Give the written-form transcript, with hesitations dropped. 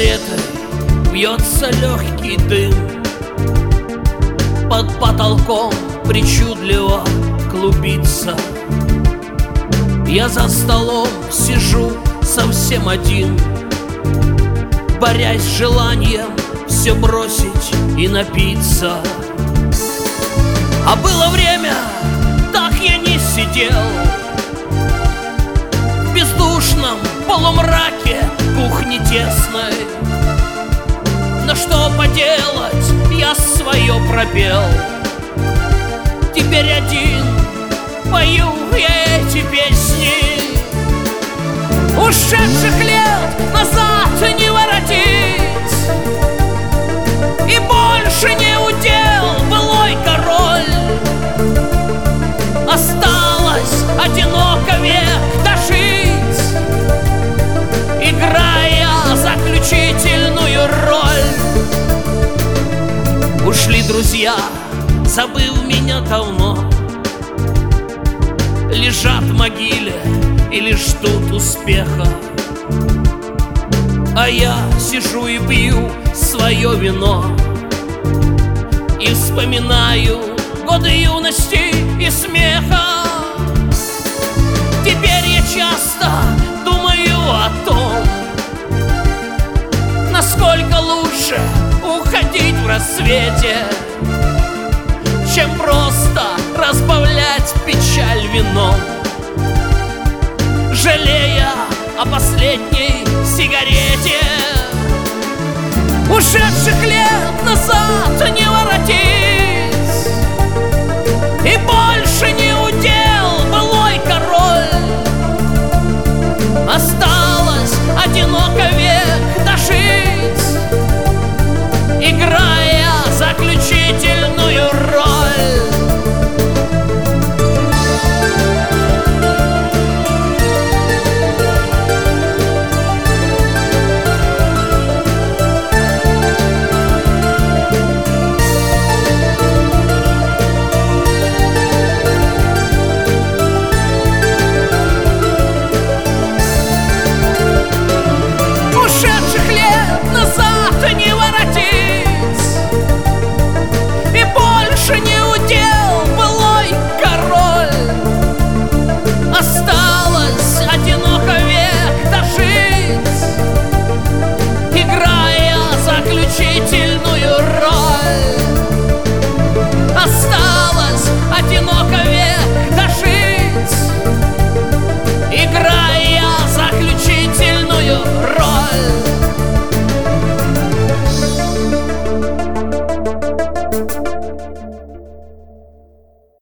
сигаретой вьется легкий дым. Под потолком причудливо клубится. Я за столом сижу совсем один, борясь с желанием все бросить и напиться. А было время, так я не сидел в бездушном полумраке кухни тесной. Но что поделать, я свое пропел. Теперь один пою я эти песни. Ушедших лет назад не воротить, и больше не удел былой король. Осталось одиноко век дожить, играя заключительную роль. Ушли друзья, забыв меня давно, лежат в могиле или ждут успеха. А я сижу и пью свое вино и вспоминаю годы юности и смеха. Теперь я часто думаю о том, насколько лучше уходить в рассвете, чем просто разбавлять печаль вином, жалея о последней сигарете. Ушедших лет назад